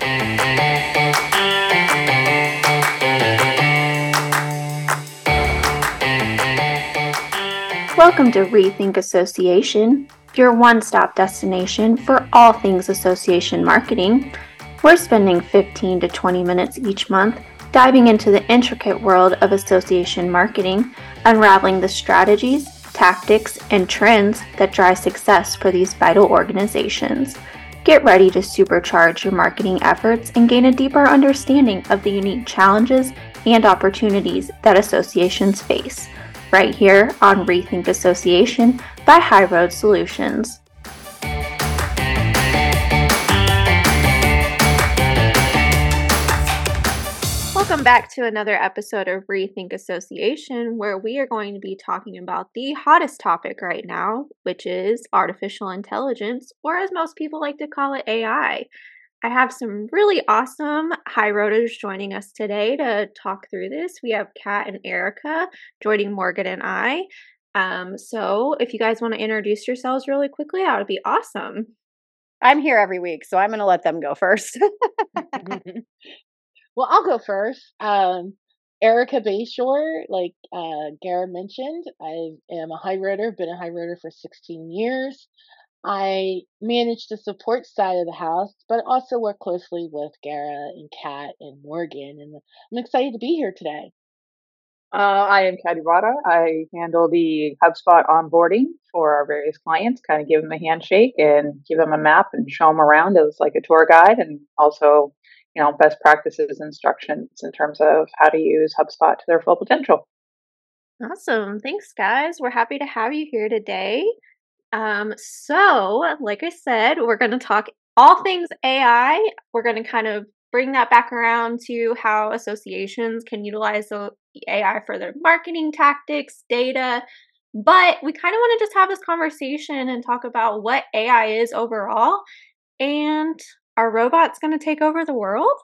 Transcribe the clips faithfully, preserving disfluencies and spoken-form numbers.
Welcome to Rethink Association, your one-stop destination for all things association marketing. We're spending fifteen to twenty minutes each month diving into the intricate world of association marketing, unraveling the strategies, tactics, and trends that drive success for these vital organizations. Get ready to supercharge your marketing efforts and gain a deeper understanding of the unique challenges and opportunities that associations face, right here on Rethink Association by High Road Solutions. Welcome back to another episode of Rethink Association, where we are going to be talking about the hottest topic right now, which is artificial intelligence, or as most people like to call it, A I. I have some really awesome high roaders joining us today to talk through this. We have Kat and Erica joining Morgan and I. Um, so if you guys want to introduce yourselves really quickly, that would be awesome. I'm here every week, so I'm going to let them go first. Well, I'll go first. Um, Erica Bayshore, like uh, Gara mentioned, I am a high roader, been a high roader for sixteen years. I manage the support side of the house, but also work closely with Gara and Kat and Morgan, and I'm excited to be here today. Uh, I am Kat Ibarra. I handle the HubSpot onboarding for our various clients, kind of give them a handshake and give them a map and show them around as like a tour guide, and also, you know, best practices instructions in terms of how to use HubSpot to their full potential. Awesome. Thanks, guys. We're happy to have you here today. Um, so, like I said, we're going to talk all things A I. We're going to kind of bring that back around to how associations can utilize the A I for their marketing tactics, data. But we kind of want to just have this conversation and talk about what A I is overall. And are robots going to take over the world?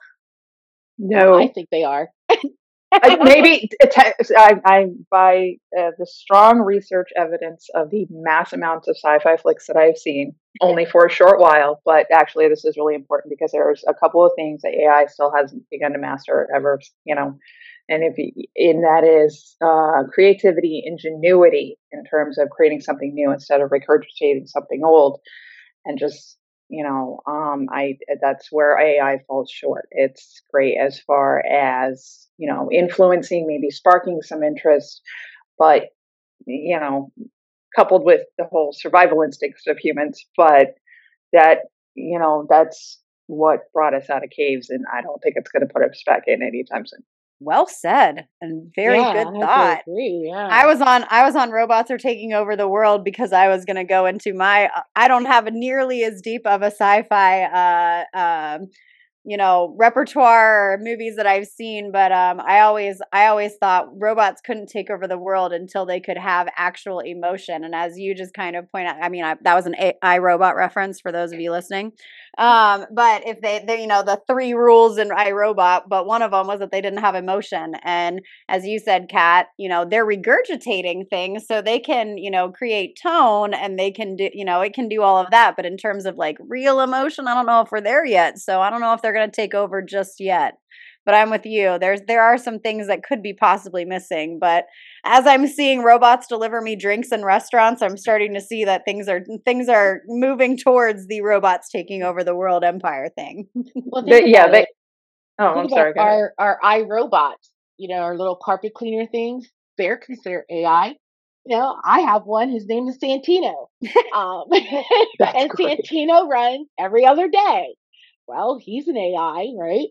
No, I think they are. I, maybe I, I by uh, the strong research evidence of the mass amounts of sci-fi flicks that I've seen, only for a short while. But actually, this is really important because there's a couple of things that A I still hasn't begun to master ever. You know, and if in that is uh, creativity, ingenuity in terms of creating something new instead of regurgitating something old, and just. You know, um, I that's where A I falls short. It's great as far as, you know, influencing, maybe sparking some interest, but, you know, coupled with the whole survival instincts of humans. But that, you know, that's what brought us out of caves, and I don't think it's going to put us back in anytime soon. Well said, and very yeah, good I thought. Agree, yeah. I was on I was on robots are taking over the world because I was going to go into my I don't have a nearly as deep of a sci-fi uh um you know repertoire or movies that I've seen, but um I always I always thought robots couldn't take over the world until they could have actual emotion. And as you just kind of point out, I mean I, that was an A I robot reference for those of you listening. Um, but if they, they, you know, the three rules in iRobot, but one of them was that they didn't have emotion. And as you said, Kat, you know, they're regurgitating things so they can, you know, create tone and they can do, you know, it can do all of that. But in terms of like real emotion, I don't know if we're there yet. So I don't know if they're going to take over just yet. But I'm with you. There's there are some things that could be possibly missing. But as I'm seeing robots deliver me drinks in restaurants, I'm starting to see that things are things are moving towards the robots taking over the world empire thing. Well, think They, yeah, about they. it. Oh, Think I'm sorry. about our our iRobots. You know, our little carpet cleaner things. They're considered A I. You know, I have one. His name is Santino. Um, and great. Santino runs every other day. Well, he's an A I, right?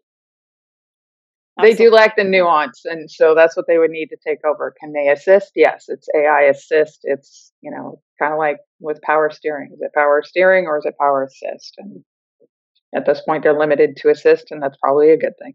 They do lack the nuance, and so that's what they would need to take over. Can they assist? Yes, it's A I assist. It's, you know, kind of like with power steering. Is it power steering or is it power assist? And at this point, they're limited to assist, and that's probably a good thing.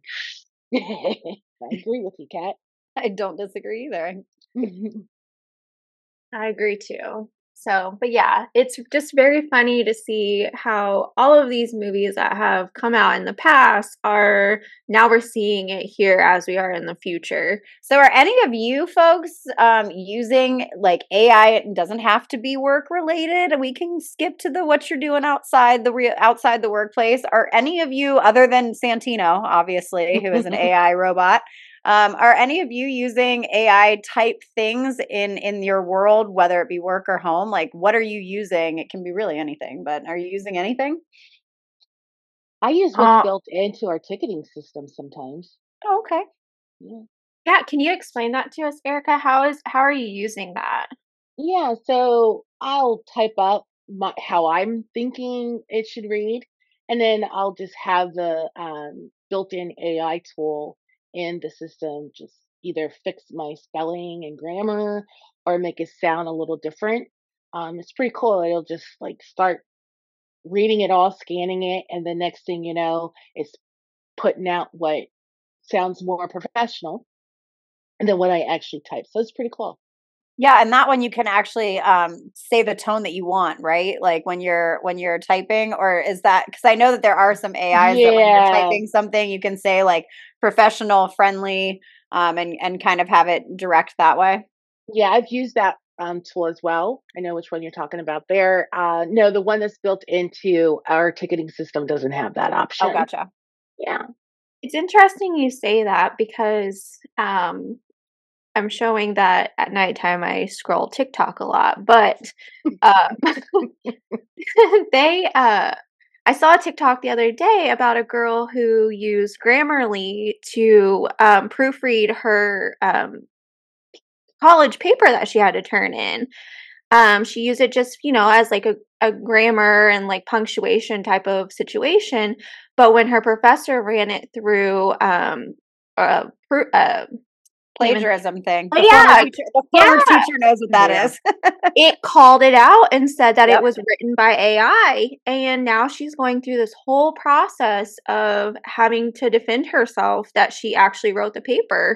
I agree with you, Kat. I don't disagree either. I agree too. So, but yeah, it's just very funny to see how all of these movies that have come out in the past are now we're seeing it here as we are in the future. So are any of you folks um, using like A I? It doesn't have to be work related. We can skip to the what you're doing outside the re- outside the workplace. Are any of you, other than Santino, obviously, who is an A I robot, Um, are any of you using A I type things in in your world, whether it be work or home? Like, what are you using? It can be really anything, but are you using anything? I use what's Uh, built into our ticketing system sometimes. Oh, okay. Yeah. Yeah, can you explain that to us, Erica? How is how are you using that? Yeah, so I'll type up my, how I'm thinking it should read, and then I'll just have the um, built-in A I tool in the system just either fix my spelling and grammar or make it sound a little different. Um, it's pretty cool. It'll just like start reading it all, scanning it, and the next thing you know, it's putting out what sounds more professional than what I actually type. So it's pretty cool. Yeah, and that one you can actually um, say the tone that you want, right? Like when you're when you're typing, or is that because I know that there are some A Is that when you're Yeah. typing something, you can say like professional, friendly, um, and and kind of have it direct that way. Yeah, I've used that um, tool as well. I know which one you're talking about there. Uh, no, the one that's built into our ticketing system doesn't have that Oh, option. gotcha. Yeah. It's interesting you say that because um, I'm showing that at nighttime I scroll TikTok a lot, but uh, they uh, I saw a TikTok the other day about a girl who used Grammarly to um, proofread her um, college paper that she had to turn in. Um, she used it just, you know, as like a, a grammar and like punctuation type of situation. But when her professor ran it through um, a, pro- uh, Plagiarism thing. Oh, The former yeah, teacher, the former yeah. teacher knows what that Yeah. is. It called it out and said that Yep. it was written by A I. And now she's going through this whole process of having to defend herself that she actually wrote the paper.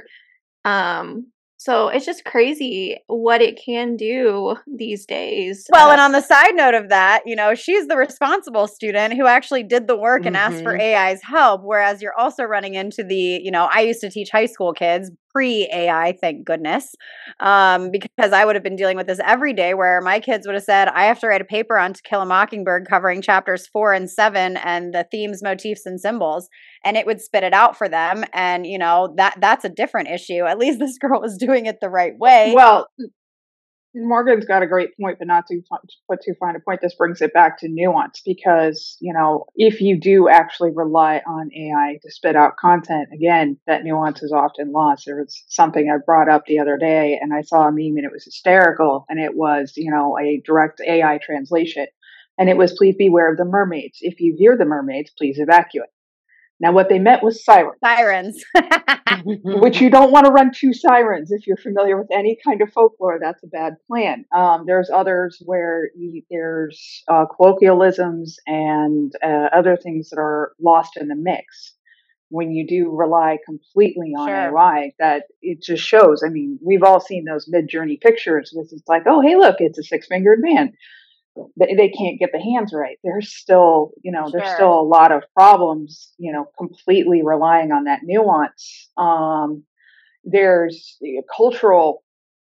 Um, so it's just crazy what it can do these days. Well, Uh, and on the side note of that, you know, she's the responsible student who actually did the work and asked for Mhm. A I's help. Whereas you're also running into the, you know, I used to teach high school kids pre A I, thank goodness, um, because I would have been dealing with this every day where my kids would have said, I have to write a paper on To Kill a Mockingbird covering chapters four and seven and the themes, motifs, and symbols. And it would spit it out for them. And, you know, that that's a different issue. At least this girl was doing it the right way. Well, Morgan's got a great point, but not too fi- put too fine a point. This brings it back to nuance because, you know, if you do actually rely on A I to spit out content, again, that nuance is often lost. There was something I brought up the other day and I saw a meme and it was hysterical and it was, you know, a direct A I translation. And it was, please beware of the mermaids. If you hear the mermaids, please evacuate. Now, what they meant was sirens. Sirens. Which you don't want to run two sirens. If you're familiar with any kind of folklore, that's a bad plan. Um, there's others where you, there's uh, colloquialisms and uh, other things that are lost in the mix. When you do rely completely on Sure. A I, that it just shows. I mean, we've all seen those Mid-Journey pictures, which is like, oh, hey, look, it's a six-fingered man. They, they can't get the hands right. There's still, you know, there's Sure. still a lot of problems, you know, completely relying on that nuance. Um, there's the cultural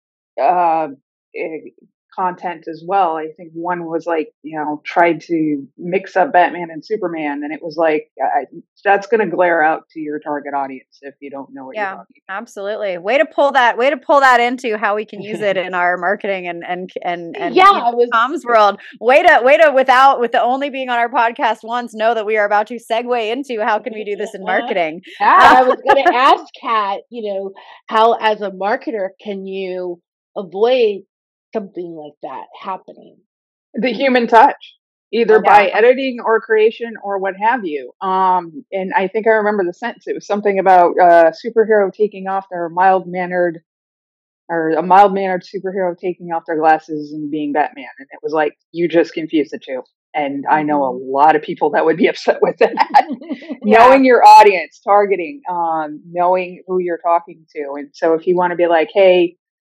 uh, eh, content as well. I think one was like, you know, tried to mix up Batman and Superman, and it was like, I, that's going to glare out to your target audience if you don't know what Yeah, you're talking about. absolutely. Way to pull that. Way to pull that into how we can use it in our marketing and and and and Yeah, you know, I was comms world. Way to way to without with the only being on our podcast once know that we are about to segue into how can we do this in marketing. and I was going to ask Kat, you know, how as a marketer can you avoid something like that happening? The human touch, either Okay. by editing or creation or what have you. Um, and I think I remember the sentence. It was something about a superhero taking off their mild mannered, or a mild mannered superhero taking off their glasses and being Batman. And it was like, you just confused the two. And I know a lot of people that would be upset with that. Yeah. Knowing your audience, targeting, um, knowing who you're talking to. And so if you want to be like, hey,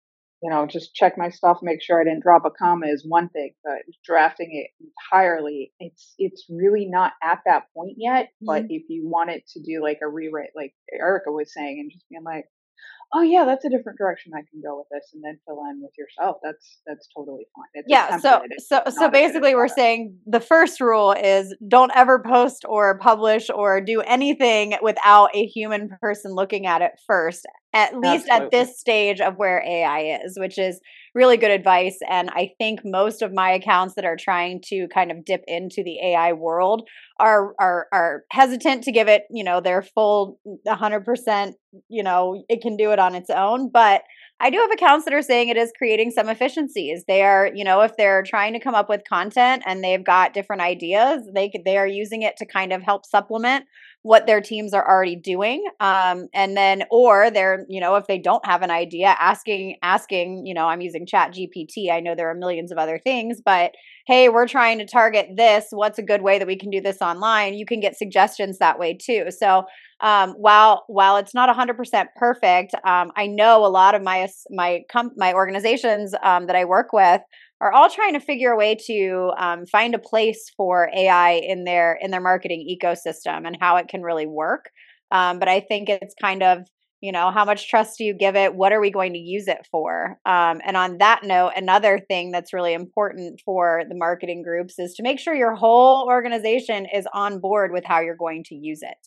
you know, just check my stuff, make sure I didn't drop a comma is one thing, but drafting it entirely, it's it's really not at that point yet. But Mhm. if you wanted to do like a rewrite, like Erica was saying, and just being like, oh yeah, that's a different direction I can go with this, and then fill in with yourself, that's that's totally fine. It's a Yeah, so template. It's so it's so not a finished basically we're product. saying the first rule is don't ever post or publish or do anything without a human person looking at it first, at least at Absolutely. this stage of where A I is, which is really good advice. And I think most of my accounts that are trying to kind of dip into the A I world are are are hesitant to give it, you know, their full one hundred percent, you know, it can do it on its own, but I do have accounts that are saying it is creating some efficiencies. They are, you know, if they're trying to come up with content and they've got different ideas, they could, they are using it to kind of help supplement what their teams are already doing. Um, and then, or they're, you know, if they don't have an idea, asking, asking, you know, I'm using Chat G P T. I know there are millions of other things, but hey, we're trying to target this. What's a good way that we can do this online? You can get suggestions that way too. So um, while while it's not one hundred percent perfect, um, I know a lot of my my com- my organizations um, that I work with are all trying to figure a way to um, find a place for A I in their in their marketing ecosystem and how it can really work. Um, but I think it's kind of, you know, how much trust do you give it? What are we going to use it for? Um, and on that note, another thing that's really important for the marketing groups is to make sure your whole organization is on board with how you're going to use it.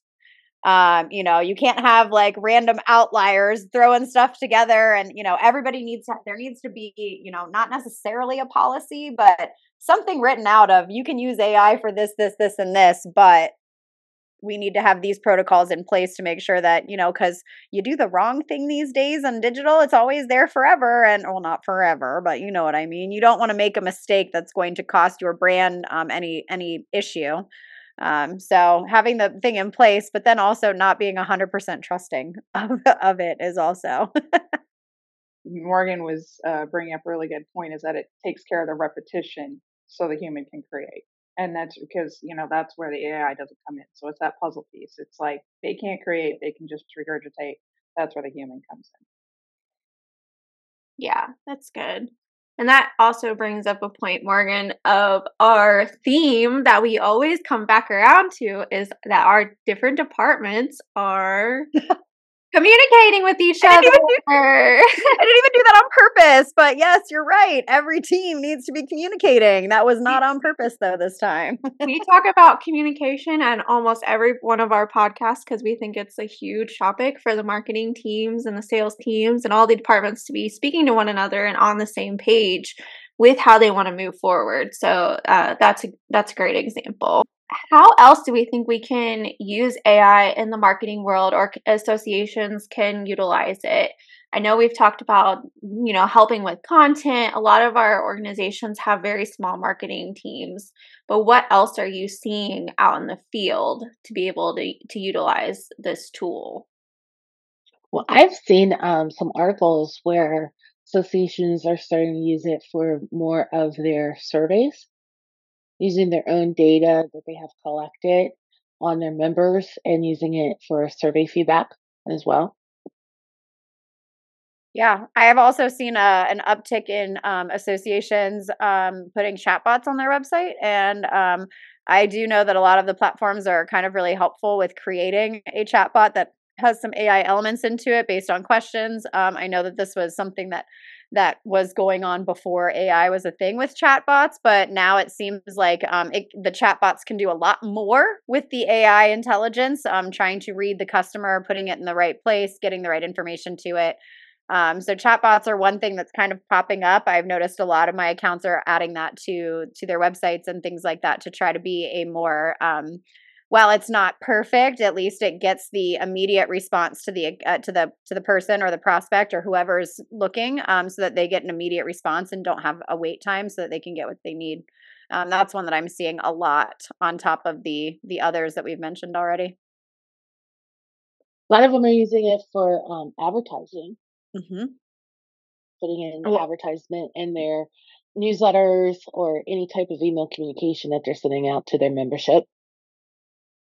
Um, you know, you can't have like random outliers throwing stuff together, and you know, everybody needs to, there needs to be, you know, not necessarily a policy, but something written out of you can use A I for this, this, this, and this, but we need to have these protocols in place to make sure that, you know, because you do the wrong thing these days on digital, it's always there forever. And well, not forever, but you know what I mean. You don't want to make a mistake that's going to cost your brand um, any any issue. Um, so having the thing in place, but then also not being one hundred percent trusting of, of it is also. Morgan was uh, bringing up a really good point, is that it takes care of the repetition so the human can create. And that's because, you know, that's where the A I doesn't come in. So it's that puzzle piece. It's like they can't create, they can just regurgitate. That's where the human comes in. Yeah, that's good. And that also brings up a point, Morgan, of our theme that we always come back around to is that our different departments are communicating with each I didn't other. even do, I didn't even do that on purpose, but yes, you're right. Every team needs to be communicating. That was not on purpose though this time. We talk about communication on almost every one of our podcasts because we think it's a huge topic for the marketing teams and the sales teams and all the departments to be speaking to one another and on the same page with how they want to move forward. So uh, that's a, that's a great example. How else do we think we can use A I in the marketing world, or associations can utilize it? I know we've talked about, you know, helping with content. A lot of our organizations have very small marketing teams, but what else are you seeing out in the field to be able to to utilize this tool? Well, I've seen um, some articles where associations are starting to use it for more of their surveys, using their own data that they have collected on their members and using it for survey feedback as well. Yeah, I have also seen a, an uptick in um, associations um, putting chatbots on their website. And um, I do know that a lot of the platforms are kind of really helpful with creating a chatbot that has some A I elements into it based on questions. Um, I know that this was something that that was going on before A I was a thing with chatbots, but now it seems like um, it, the chatbots can do a lot more with the A I intelligence, um, trying to read the customer, putting it in the right place, getting the right information to it. Um, so chatbots are one thing that's kind of popping up. I've noticed a lot of my accounts are adding that to to their websites and things like that to try to be a more um, while it's not perfect, at least it gets the immediate response to the uh, to the to the person or the prospect or whoever's looking, um, so that they get an immediate response and don't have a wait time, so that they can get what they need. Um, that's one that I'm seeing a lot on top of the the others that we've mentioned already. A lot of them are using it for um, advertising, Mm-hmm. putting in Well, advertisement in their newsletters or any type of email communication that they're sending out to their membership.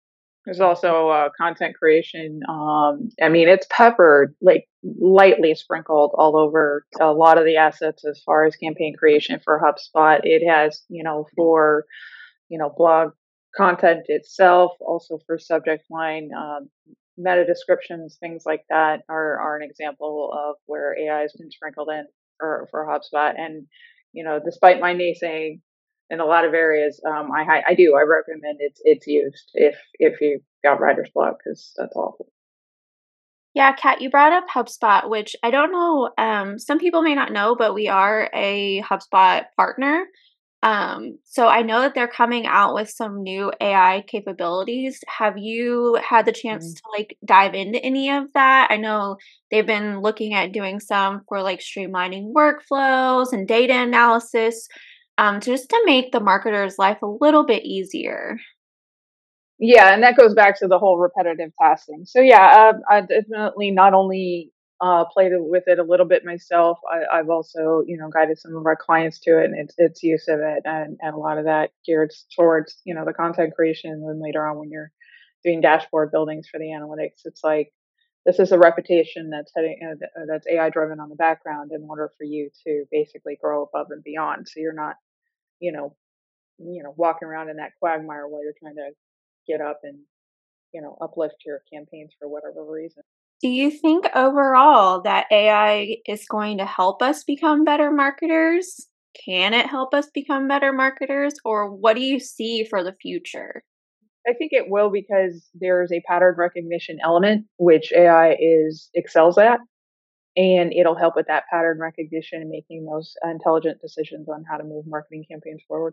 There's also uh, content creation. Um, I mean, it's peppered, like lightly sprinkled all over a lot of the assets as far as campaign creation for HubSpot. It has, you know, for, you know, blog content itself, also for subject line, um, meta descriptions, things like that are, are an example of where A I has been sprinkled in for, for HubSpot. And, you know, despite my naysaying, in a lot of areas, um, I I do I recommend it's it's used if if you've got writer's block, because that's awful. Yeah, Kat, you brought up HubSpot, which I don't know. Um, some people may not know, but we are a HubSpot partner. Um, so I know that they're coming out with some new A I capabilities. Have you had the chance Mhm. to like dive into any of that? I know they've been looking at doing some for like streamlining workflows and data analysis, um, just to make the marketer's life a little bit easier. Yeah, and that goes back to the whole repetitive tasking. So yeah, uh, I definitely not only uh, played with it a little bit myself. I, I've also, you know, guided some of our clients to it, and its its use of it, and and a lot of that geared towards, you know, the content creation. And then later on, when you're doing dashboard buildings for the analytics, it's like this is a reputation that's heading uh, th- uh, that's A I driven on the background in order for you to basically grow above and beyond. So you're not, you know, you know, walking around in that quagmire while you're trying to get up and, you know, uplift your campaigns for whatever reason. Do you think overall that A I is going to help us become better marketers? Can it help us become better marketers? Or what do you see for the future? I think it will, because there's a pattern recognition element which A I is excels at, and it'll help with that pattern recognition and making those intelligent decisions on how to move marketing campaigns forward.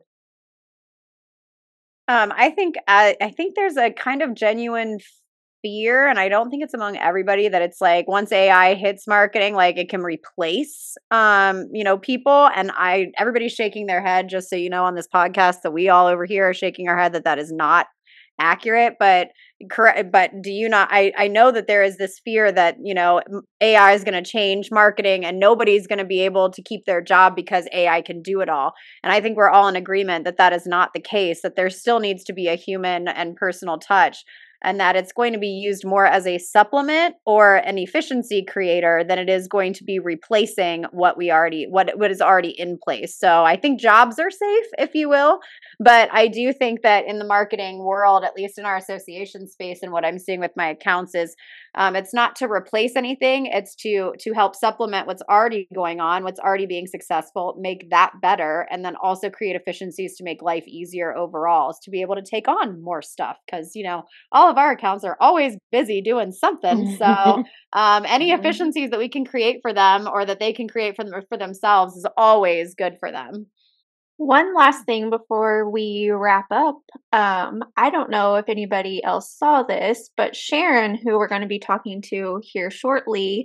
Um, I think I, I think there's a kind of genuine fear, and I don't think it's among everybody, that it's like once A I hits marketing, like it can replace, um, you know, people. And I, everybody's shaking their head, just so you know, on this podcast, that we all over here are shaking our head that that is not accurate. But correct. But do you not? I I know that there is this fear that, you know, m- A I is going to change marketing and nobody's going to be able to keep their job because A I can do it all. And I think we're all in agreement that that is not the case, that there still needs to be a human and personal touch, and that it's going to be used more as a supplement or an efficiency creator than it is going to be replacing what we already what what is already in place. So I think jobs are safe, if you will, but I do think that in the marketing world, at least in our association space, and what I'm seeing with my accounts is, um, it's not to replace anything. It's to to help supplement what's already going on, what's already being successful, make that better, and then also create efficiencies to make life easier overall. Is to be able to take on more stuff, because, you know, all of our accounts are always busy doing something. So um, any efficiencies that we can create for them, or that they can create for them for themselves, is always good for them. One last thing before we wrap up. Um, I don't know if anybody else saw this, but Sharon, who we're going to be talking to here shortly,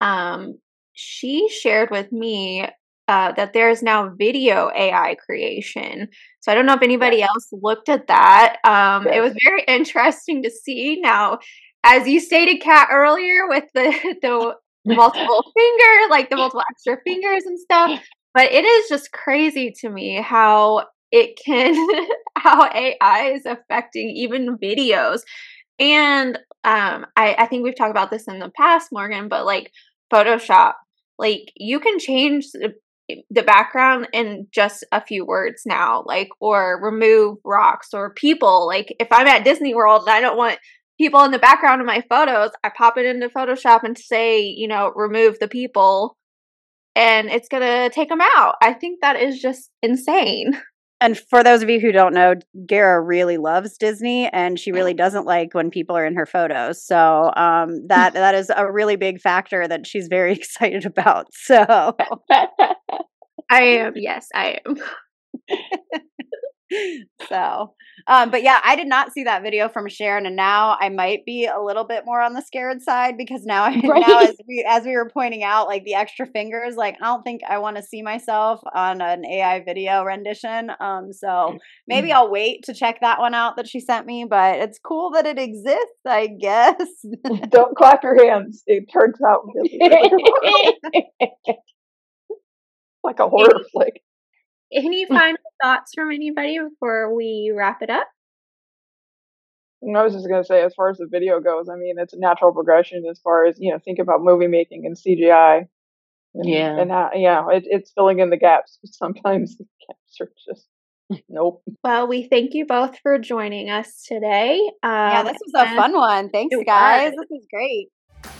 um, she shared with me uh, that there is now video A I creation. So I don't know if anybody Yes. else looked at that. Um, it was Yes. very interesting to see. Now, as you stated, Kat, earlier, with the the multiple finger, like the multiple extra fingers and stuff. But it is just crazy to me how it can how A I is affecting even videos. And um I, I think we've talked about this in the past, Morgan, but like Photoshop, like you can change the, the background in just a few words now, like, or remove rocks or people. Like if I'm at Disney World and I don't want people in the background of my photos, I pop it into Photoshop and say, you know, remove the people, and it's gonna take them out. I think that is just insane. And for those of you who don't know, Gara really loves Disney, and she really doesn't like when people are in her photos. So um, that that is a really big factor that she's very excited about. So I am, yes, I am. so um but yeah, I did not see that video from Sharon, and now I might be a little bit more on the scared side, because now I now Right. as we as we were pointing out, like the extra fingers, like I don't think I want to see myself on an A I video rendition. Um so maybe I'll wait to check that one out that she sent me, but it's cool that it exists, I guess. Don't clap your hands. It turns out really, really like a horror Any, flick. any final thoughts from anybody before we wrap it up? I was just going to say, as far as the video goes, I mean, it's a natural progression as far as, you know, think about movie making and C G I. And, Yeah. and how, yeah, it, it's filling in the gaps. Sometimes the gaps are just, nope. Well, we thank you both for joining us today. Um, Yeah, this was a fun one. Thanks, it guys. was. This is great.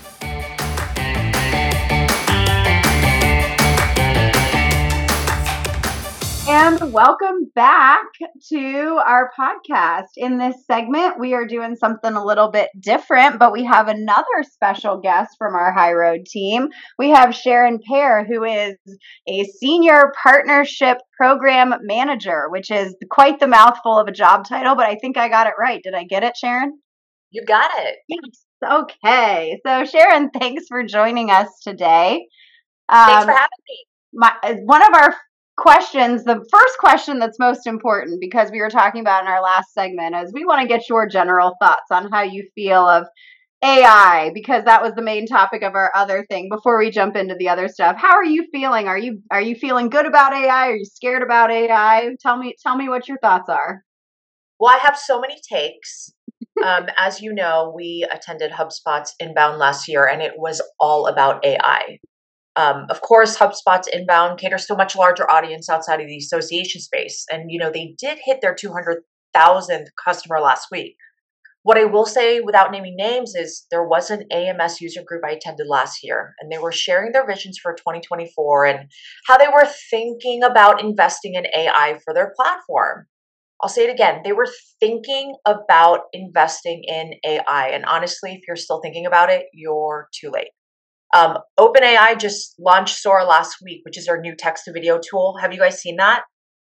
And welcome back to our podcast. In this segment, we are doing something a little bit different, but we have another special guest from our High Road team. We have Sharon Pear, who is a Senior Partnership Program Manager, which is quite the mouthful of a job title, but I think I got it right. Did I get it, Sharon? You got it. Yes. Okay. So, Sharon, thanks for joining us today. Um, thanks for having me. My, one of our questions, the first question that's most important, because we were talking about in our last segment, is we want to get your general thoughts on how you feel of A I, because that was the main topic of our other thing. Before we jump into the other stuff, how are you feeling? Are you are you feeling good about A I? Are you scared about A I? Tell me tell me what your thoughts are. Well, I have so many takes. um, as you know, we attended HubSpot's Inbound last year, and it was all about A I. Um, of course, HubSpot's Inbound caters to a much larger audience outside of the association space. And, you know, they did hit their two hundred thousandth customer last week. What I will say, without naming names, is there was an A M S user group I attended last year, and they were sharing their visions for twenty twenty-four and how they were thinking about investing in A I for their platform. I'll say it again. They were thinking about investing in A I. And honestly, if you're still thinking about it, you're too late. Um, OpenAI just launched Sora last week, which is their new text-to-video tool. Have you guys seen that?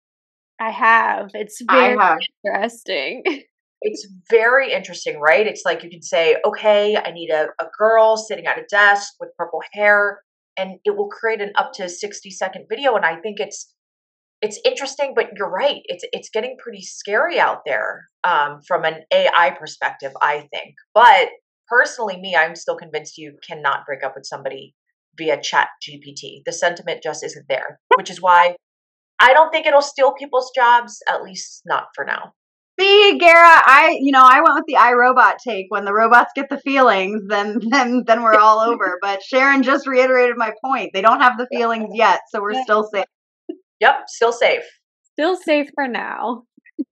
I have. It's very I have. interesting. It's very interesting, right? It's like you can say, okay, I need a, a girl sitting at a desk with purple hair, and it will create an up to sixty second video. And I think it's it's interesting, but you're right. It's it's getting pretty scary out there um, from an A I perspective, I think. But personally, me, I'm still convinced you cannot break up with somebody via Chat G P T. The sentiment just isn't there, which is why I don't think it'll steal people's jobs, at least not for now. See, Gara, I you know I went with the iRobot take. When the robots get the feelings, then then then we're all over. But Sharon just reiterated my point. They don't have the feelings yet, so we're still safe. Yep, still safe. Still safe for now.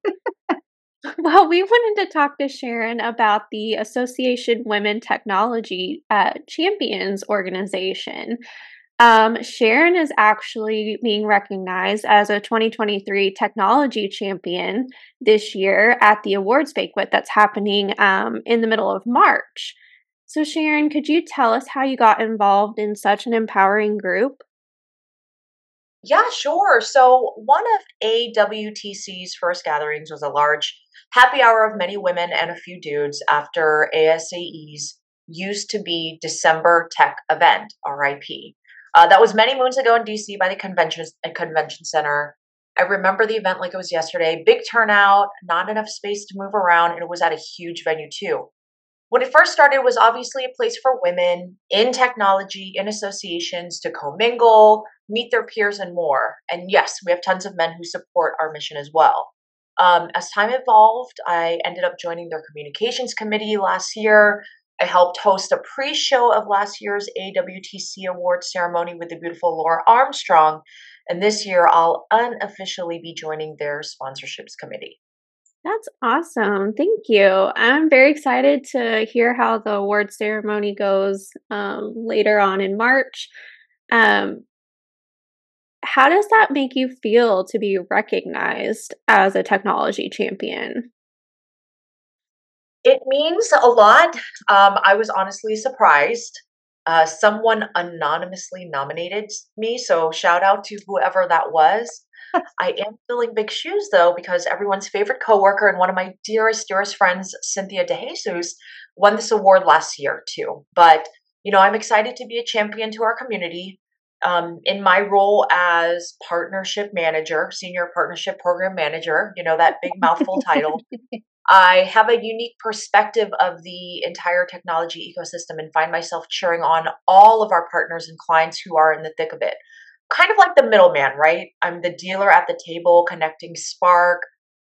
Well, we wanted to talk to Sharon about the Association Women Technology uh, Champions organization. Um, Sharon is actually being recognized as a twenty twenty-three technology champion this year at the awards banquet that's happening um, in the middle of March. So, Sharon, could you tell us how you got involved in such an empowering group? Yeah, sure. So one of A W T C's first gatherings was a large happy hour of many women and a few dudes after A S A E's used to be December Tech event, R I P. Uh, that was many moons ago in D C by the convention uh, convention center. I remember the event like it was yesterday. Big turnout, not enough space to move around, and it was at a huge venue too. When it first started, it was obviously a place for women in technology, in associations to commingle, meet their peers, and more. And yes, we have tons of men who support our mission as well. Um, as time evolved, I ended up joining their communications committee last year. I helped host a pre-show of last year's A W T C Awards ceremony with the beautiful Laura Armstrong. And this year, I'll unofficially be joining their sponsorships committee. That's awesome. Thank you. I'm very excited to hear how the award ceremony goes um, later on in March. Um, how does that make you feel to be recognized as a technology champion? It means a lot. Um, I was honestly surprised. Uh, someone anonymously nominated me, so shout out to whoever that was. I am filling big shoes though, because everyone's favorite coworker and one of my dearest, dearest friends, Cynthia DeJesus, won this award last year too. But, you know, I'm excited to be a champion to our community. Um, in my role as partnership manager, senior partnership program manager, you know, that big mouthful title, I have a unique perspective of the entire technology ecosystem and find myself cheering on all of our partners and clients who are in the thick of it. Kind of like the middleman, right? I'm the dealer at the table connecting Spark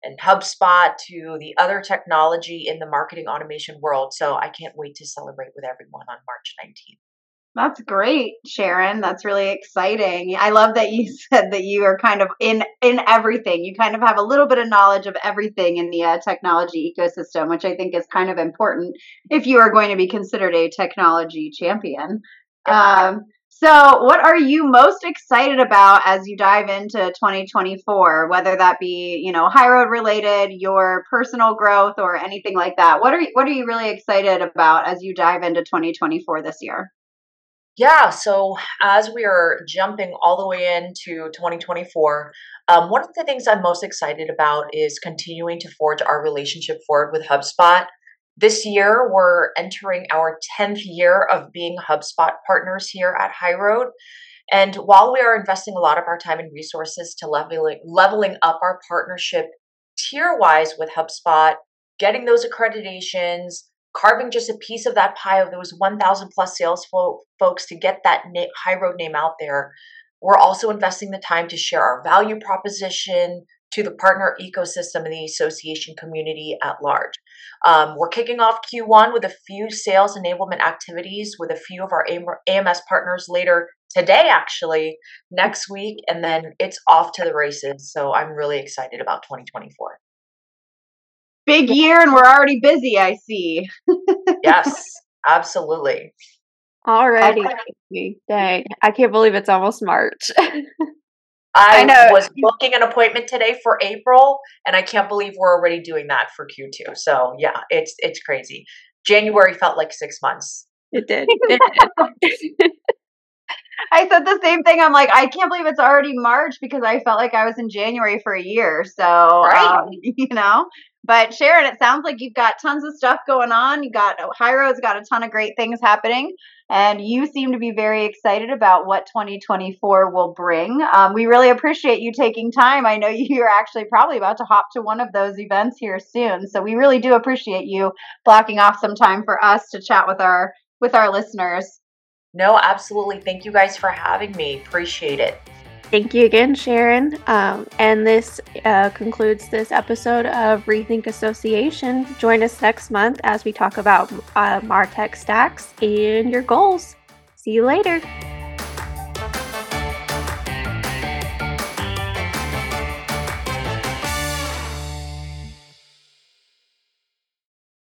and HubSpot to the other technology in the marketing automation world. So I can't wait to celebrate with everyone on March nineteenth. That's great, Sharon. That's really exciting. I love that you said that you are kind of in in everything. You kind of have a little bit of knowledge of everything in the uh, technology ecosystem, which I think is kind of important if you are going to be considered a technology champion. Um, so what are you most excited about as you dive into twenty twenty-four, whether that be, you know, High Road related, your personal growth, or anything like that? What are you, what are you really excited about as you dive into twenty twenty-four this year? Yeah, so as we are jumping all the way into twenty twenty-four, um, one of the things I'm most excited about is continuing to forge our relationship forward with HubSpot. This year, we're entering our tenth year of being HubSpot partners here at High Road. And while we are investing a lot of our time and resources to leveling, leveling up our partnership tier-wise with HubSpot, getting those accreditations, carving just a piece of that pie of those one thousand plus sales fo- folks to get that na- High Road name out there, we're also investing the time to share our value proposition to the partner ecosystem and the association community at large. Um, we're kicking off Q one with a few sales enablement activities with a few of our A M S partners later today, actually, next week, and then it's off to the races. So I'm really excited about twenty twenty-four. Big year and we're already busy, I see. Yes, absolutely. Alrighty. Dang. I can't believe it's almost March. I, I know. was booking an appointment today for April, and I can't believe we're already doing that for Q two. So yeah, it's it's crazy. January felt like six months. It did. It did. I said the same thing. I'm like, I can't believe it's already March because I felt like I was in January for a year. So, Right. um, you know, but Sharon, it sounds like you've got tons of stuff going on. You got High Road's got a ton of great things happening, and you seem to be very excited about what twenty twenty-four will bring. Um, we really appreciate you taking time. I know you're actually probably about to hop to one of those events here soon, so we really do appreciate you blocking off some time for us to chat with our with our listeners. No, absolutely. Thank you guys for having me. Appreciate it. Thank you again, Sharon. Um, and this uh, concludes this episode of Rethink Association. Join us next month as we talk about uh, MarTech stacks and your goals. See you later.